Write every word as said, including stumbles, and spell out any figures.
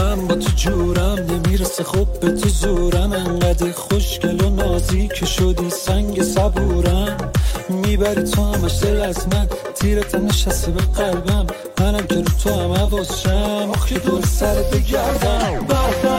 من با تو جورم نمیرسه خب به تو زورم، انقدر خوشگل و نازی که شدی سنگ صبورم، میبری تو همش دل از من، تیرت نشسته به قلبم، منم که رو تو هم حواسشم، آخه دور سرت بگردم.